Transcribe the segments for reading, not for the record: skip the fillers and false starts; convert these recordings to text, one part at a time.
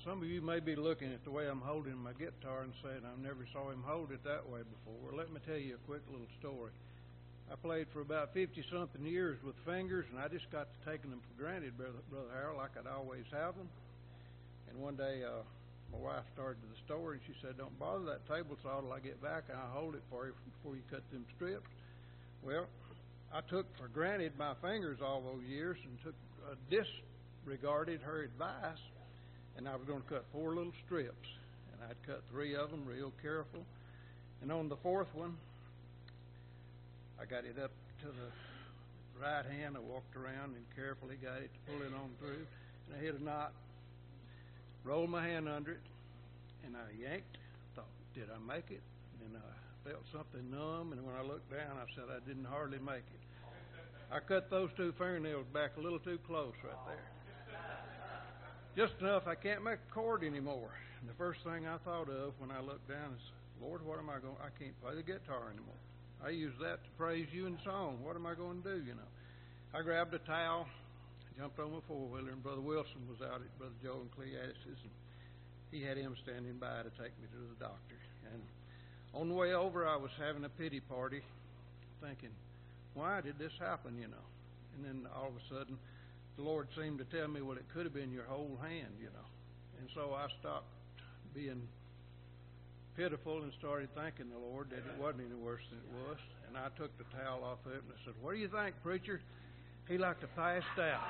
Some of you may be looking at the way I'm holding my guitar and saying, I never saw him hold it that way before. Well, let me tell you a quick little story. I played for about 50-something years with fingers, and I just got to taking them for granted, Brother Harold, like I'd always have them. And one day, my wife started the story, and she said, don't bother that table saw till I get back, and I'll hold it for you before you cut them strips. Well, I took for granted my fingers all those years and disregarded her advice. And I was going to cut 4 little strips. And I'd cut 3 of them real careful. And on the 4th one, I got it up to the right hand. I walked around and carefully got it to pull it on through. And I hit a knot, rolled my hand under it, and I yanked. Thought, did I make it? And I felt something numb. And when I looked down, I said I didn't hardly make it. I cut those 2 fingernails back a little too close right there. Just enough, I can't make a chord anymore. And the first thing I thought of when I looked down is, Lord, what am I going? I can't play the guitar anymore. I use that to praise you in song. What am I going to do? You know, I grabbed a towel, jumped on my 4-wheeler, and Brother Wilson was out at Brother Joe and Cleatis', and he had him standing by to take me to the doctor. And on the way over, I was having a pity party, thinking, why did this happen? You know, and then all of a sudden, the Lord seemed to tell me, well, it could have been your whole hand, you know. And so I stopped being pitiful and started thanking the Lord that it wasn't any worse than it was. And I took the towel off of it and I said, what do you think, preacher? He like to passed out.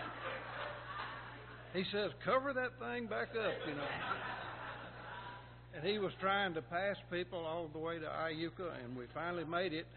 He says, cover that thing back up, you know. And he was trying to pass people all the way to Iuka, and we finally made it.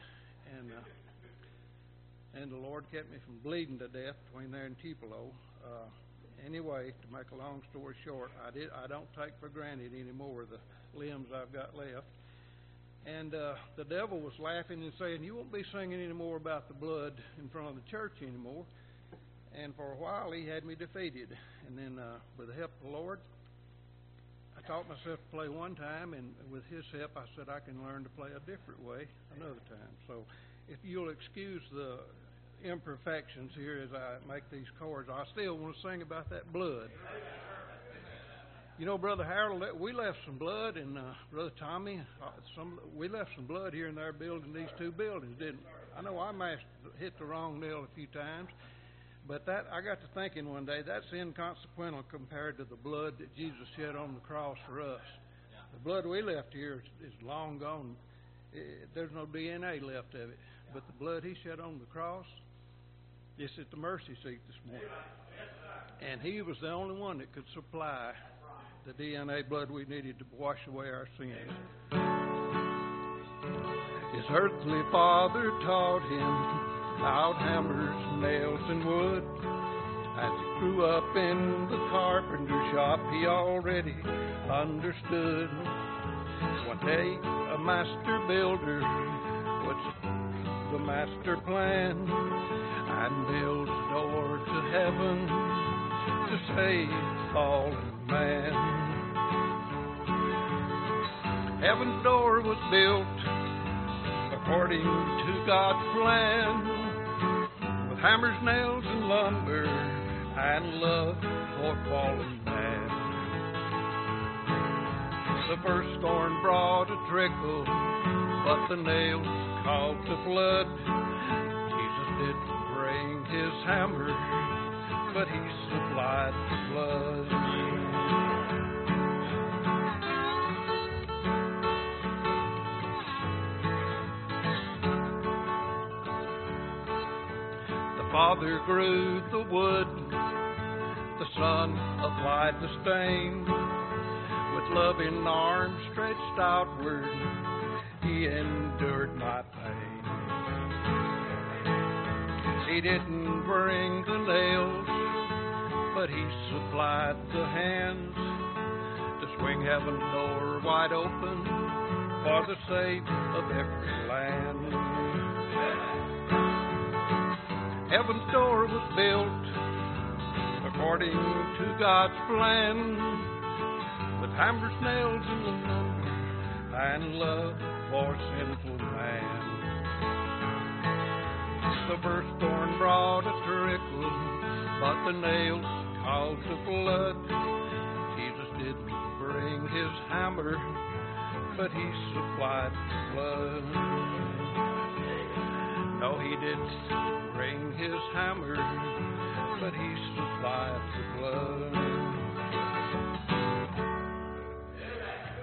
And the Lord kept me from bleeding to death between there and Tupelo. Anyway, to make a long story short, I don't take for granted anymore the limbs I've got left. And the devil was laughing and saying, you won't be singing anymore about the blood in front of the church anymore. And for a while, he had me defeated. And then with the help of the Lord, I taught myself to play one time, and with his help, I said I can learn to play a different way another time. So if you'll excuse the imperfections here as I make these chords, I still want to sing about that blood. You know, Brother Harold, we left some blood, and Brother Tommy, we left some blood here in there building these 2 buildings, didn't we? I know I hit the wrong nail a few times, but that I got to thinking one day, that's inconsequential compared to the blood that Jesus shed on the cross for us. The blood we left here is long gone. There's no DNA left of it. But the blood he shed on the cross, it's at the mercy seat this morning. And he was the only one that could supply the DNA blood we needed to wash away our sins. His earthly father taught him about hammers, nails, and wood. As he grew up in the carpenter shop, he already understood. One day, a master builder was the master plan and build a door to heaven to save fallen man. Heaven's door was built according to God's plan, with hammers, nails, and lumber and love for fallen man. The first thorn brought a trickle, but the nails caused the flood. Jesus didn't bring his hammer, but he supplied the blood. The Father grew the wood, the Son applied the stain. With loving arms stretched outward, he endured my pain. He didn't bring the nails, but he supplied the hands to swing heaven's door wide open for the sake of every land. Heaven's door was built according to God's plan, with hammers, nails, and lumber, and love for sinful man. The first thorn brought a trickle, but the nails caused the blood. Jesus bring his hammer, but he supplied the blood. No, he didn't bring his hammer, but he supplied the